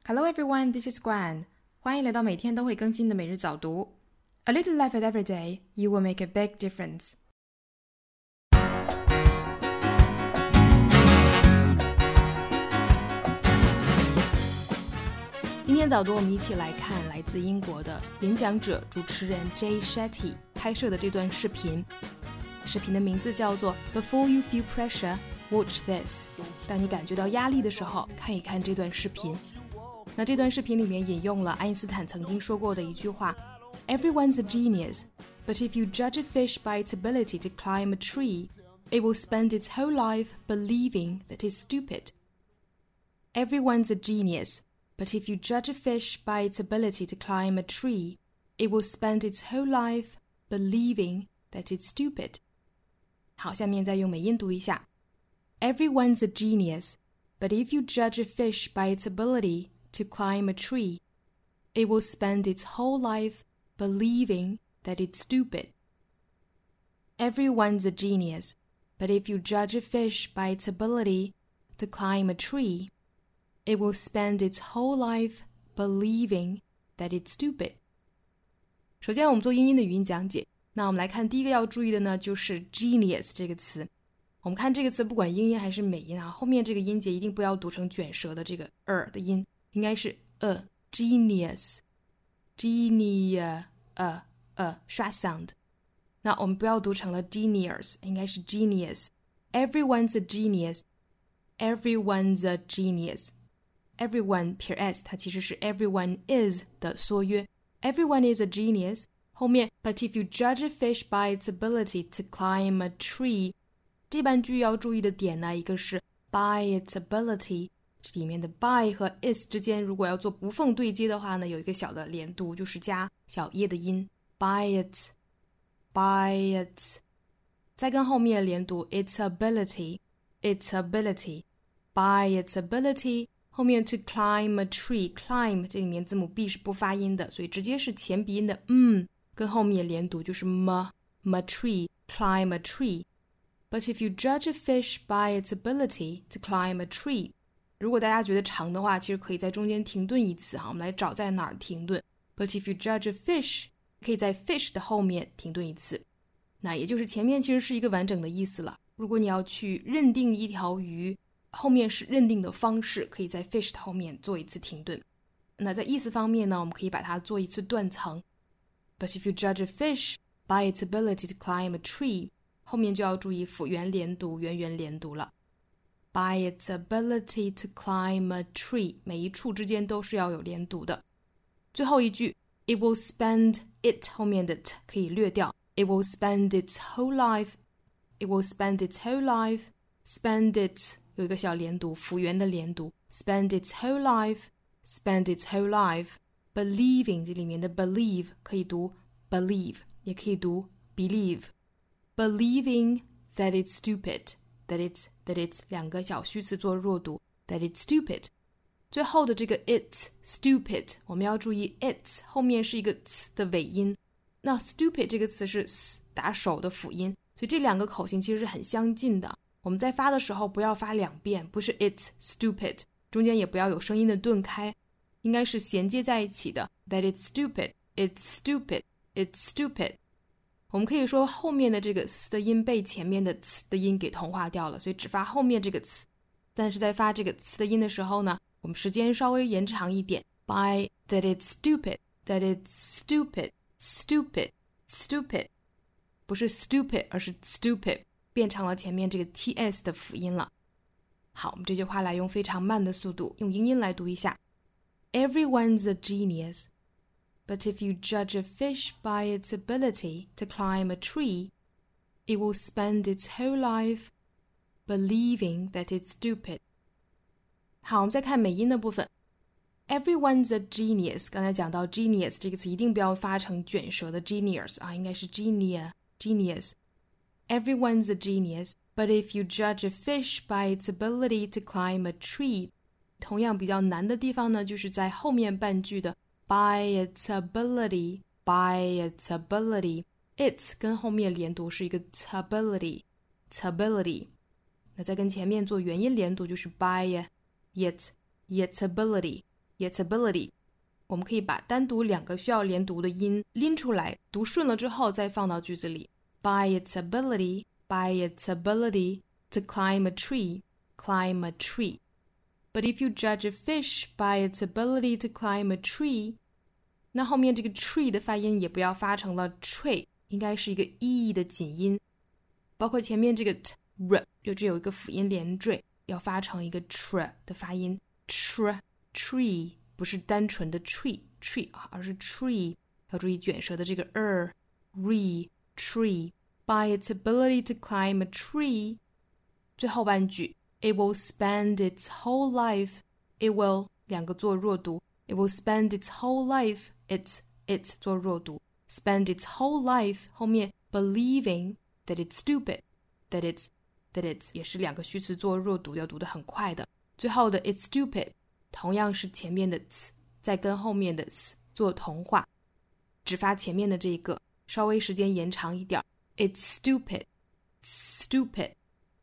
Hello everyone, this is Guan. 欢迎来到每天都会更新的每日早读。A little effort every day, you will make a big difference. 今天早读我们一起来看来自英国的演讲者、主持人 Jay Shetty 拍摄的这段视频。视频的名字叫做 Before you feel pressure, watch this. 当你感觉到压力的时候，看一看这段视频。那这段视频里面引用了爱因斯坦曾经说过的一句话 Everyone's a genius, but if you judge a fish by its ability to climb a tree, it will spend its whole life believing that it's stupid. Everyone's a genius, but if you judge a fish by its ability to climb a tree, it will spend its whole life believing that it's stupid. 好，下面再用美音读一下 Everyone's a genius, but if you judge a fish by its ability to climb a tree, it will spend its whole life believing that it's stupid. Everyone's a genius, but if you judge a fish by its ability to climb a tree, it will spend its whole life believing that it's stupid. 首先我们做英音的语音讲解，那我们来看第一个要注意的呢，就是 genius 这个词。我们看这个词不管英音还是美音啊，后面这个音节一定不要读成卷舌的这个的音，应该是genius刷 sound。那我们不要读成了 genius， 应该是 genius。 Everyone's a genius, everyone's a genius. Everyone 撇 s 它其实是 everyone is 的缩约。 Everyone is a genius 后面 But if you judge a fish by its ability to climb a tree， 这半句要注意的点呢，一个是 by its ability，里面的 by 和 is 之间如果要做无缝对接的话呢，有一个小的连读，就是加小耶的音 by its 再跟后面连读 its ability by its ability 后面 to climb a tree climb 这里面字母 b 是不发音的，所以直接是前鼻音的跟后面连读，就是 ma tree climb a tree. But if you judge a fish by its ability to climb a tree，如果大家觉得长的话，其实可以在中间停顿一次哈，我们来找在哪儿停顿。But if you judge a fish， 可以在 fish 的后面停顿一次。那也就是前面其实是一个完整的意思了。如果你要去认定一条鱼，后面是认定的方式，可以在 fish 的后面做一次停顿。那在意思方面呢，我们可以把它做一次断层。But if you judge a fish by its ability to climb a tree， 后面就要注意辅元连读、元元连读了。By its ability to climb a tree， 每一处之間都是要有連讀的。最後一句 It will spend it 後面的 t 可以略掉 It will spend its whole life It will spend its whole life Spend it 有一個小連讀輔元的連讀 Spend its whole life Spend its whole life Believing 這裡面的 believe 可以讀 believe 也可以讀 believe Believing that it's stupid That it's 两个小虚词做弱读 That it's stupid 最后的这个 it's stupid 我们要注意 it's 后面是一个 ts 的尾音，那 stupid 这个词是 s 打手的辅音，所以这两个口型其实是很相近的，我们在发的时候不要发两遍，不是 it's stupid 中间也不要有声音的顿开，应该是衔接在一起的 That it's stupid It's stupid It's stupid我们可以说后面的这个 s 的音被前面的 ts 的音给同化掉了，所以只发后面这个 ts， 但是在发这个 ts 的音的时候呢，我们时间稍微延长一点 by that it's stupid That it's stupid Stupid 不是 stupid 而是 stupid 变成了前面这个 ts 的辅音了。好，我们这句话来用非常慢的速度用英音来读一下 Everyone's a genius，But if you judge a fish by its ability to climb a tree, it will spend its whole life believing that it's stupid. 好，我们再看美音的部分。Everyone's a genius， 刚才讲到 genius 这个词一定不要发成卷舌的 genius 啊，应该是 genius。Everyone's a genius, but if you judge a fish by its ability to climb a tree， 同样比较难的地方呢，就是在后面半句的By its ability It's 跟后面连读是一个 ability 那再跟前面做元音连读就是 by its ability its ability。我们可以把单独两个需要连读的音拎出来，读顺了之后再放到句子里。By its ability to climb a tree, But if you judge a fish by its ability to climb a tree, 那后面这个 tree 的发音也不要发成了 tree， 应该是一个 e 的紧音，包括前面这个 r 就只有一个辅音连缀，要发成一个 tr 的发音 tree， 不是单纯的 tree 而是 tree， 要注意卷舌的这个 tree by its ability to climb a tree。 最后半句 It will spend its whole life, it will 两个做弱读， It will spend its whole life, it 做弱读， spend its whole life 后面 believing that it's stupid, that it's 也是两个虚词做弱读，要读得很快的。最后的 it's stupid 同样是前面的 ts 再跟后面的 s 做同化，只发前面的这个，稍微时间延长一点。It's stupid。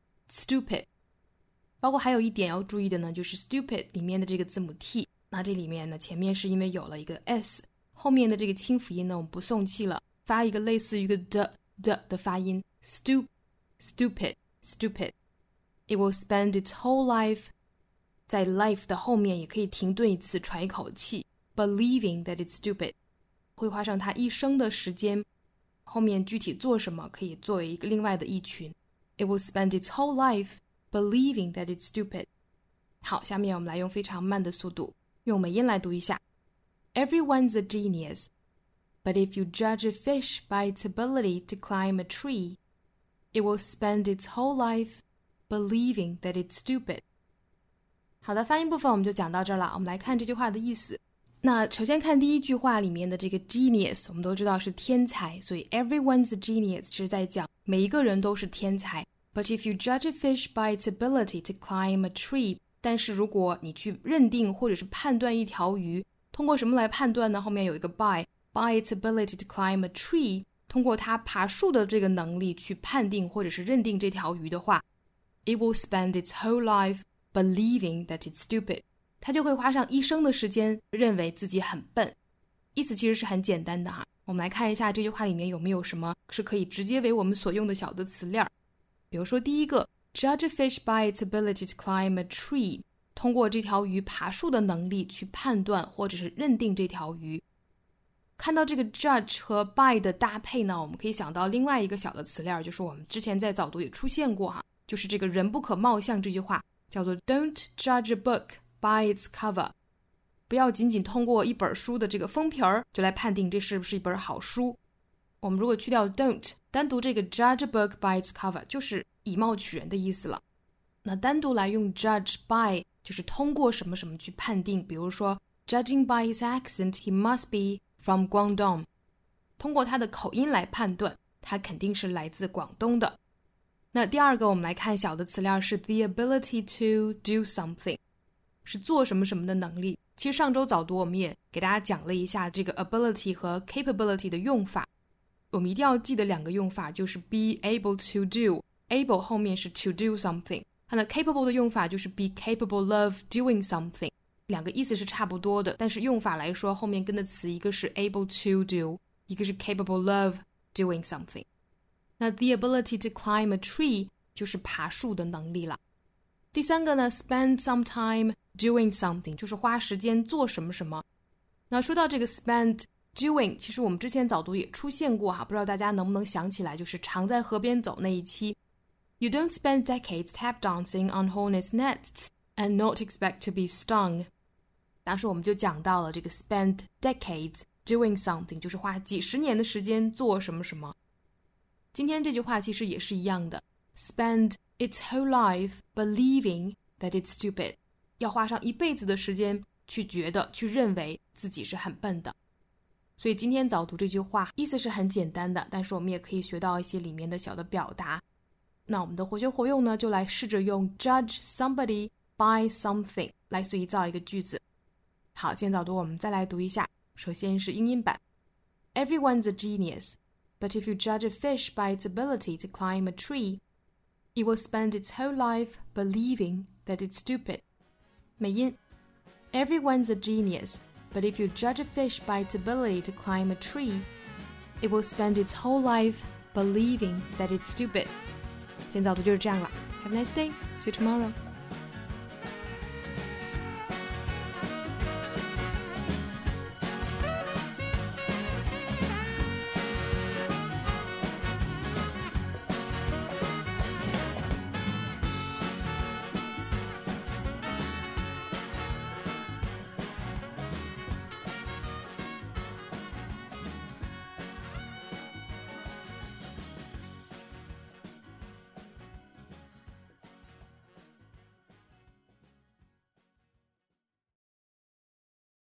包括还有一点要注意的呢，就是 stupid 里面的这个字母 t， 那这里面呢前面是因为有了一个 s， 后面的这个清辅音呢我们不送气了，发一个类似于一个的发音 stupid。 It will spend its whole life， 在 life 的后面也可以停顿一次喘一口气， believing that it's stupid， 会花上它一生的时间，后面具体做什么可以作为一个另外的一群。 It will spend its whole life believing that it's stupid。 好，下面我们来用非常慢的速度用美音来读一下。 Everyone's a genius, but if you judge a fish by its ability to climb a tree, it will spend its whole life believing that it's stupid。 好的，发音部分我们就讲到这儿了，我们来看这句话的意思。那首先看第一句话里面的这个 genius， 我们都知道是天才，所以 everyone's a genius 是在讲每一个人都是天才。 But if you judge a fish by its ability to climb a tree， 但是如果你去认定或者是判断一条鱼，通过什么来判断呢？后面有一个 by its ability to climb a tree， 通过它爬树的这个能力去判定或者是认定这条鱼的话， it will spend its whole life believing that it's stupid。他就会花上一生的时间认为自己很笨。意思其实是很简单的哈。我们来看一下这句话里面有没有什么是可以直接为我们所用的小的词链。比如说第一个 judge a fish by its ability to climb a tree， 通过这条鱼爬树的能力去判断或者是认定这条鱼。看到这个 judge 和 by 的搭配呢，我们可以想到另外一个小的词链，就是我们之前在早读也出现过哈，就是这个人不可貌相这句话叫做 Don't judge a book by its cover， 不要仅仅通过一本书的这个封皮儿就来判定这是不是一本好书。我们如果去掉 don't， 单独这个 judge a book by its cover 就是以貌取人的意思了。那单独来用 judge by 就是通过什么什么去判定，比如说 judging by his accent he must be from Guangdong， 通过他的口音来判断他肯定是来自广东的。那第二个我们来看小的词链是 the ability to do something，是做什么什么的能力。其实上周早读我们也给大家讲了一下这个 ability 和 capability 的用法，我们一定要记得两个用法，就是 be able to do， able 后面是 to do something， 那 capable 的用法就是 be capable of doing something， 两个意思是差不多的，但是用法来说后面跟的词一个是 able to do， 一个是 capable of doing something。 那 the ability to climb a tree 就是爬树的能力了。第三个呢 spend some time doing something 就是花时间做什么什么。那说到这个 spend doing， 其实我们之前早读也出现过哈，不知道大家能不能想起来，就是常在河边走那一期。You don't spend decades tap dancing on hornets' nests and not expect to be stung。 当时我们就讲到了这个 spend decades doing something 就是花几十年的时间做什么什么。今天这句话其实也是一样的， spend its whole life believing that it's stupid， 要花上一辈子的时间去觉得去认为自己是很笨的。所以今天早读这句话意思是很简单的，但是我们也可以学到一些里面的小的表达。那我们的活学活用呢，就来试着用 judge somebody by something 来随意造一个句子。好，今天早读我们再来读一下。首先是英音版 Everyone's a genius, but if you judge a fish by its ability to climb a tree, it will spend its whole life believing that it's stupid. 美音 Everyone's a genius, but if you judge a fish by its ability to climb a tree, it will spend its whole life believing that it's stupid. 今天早读就是这样了。Have a nice day. See you tomorrow.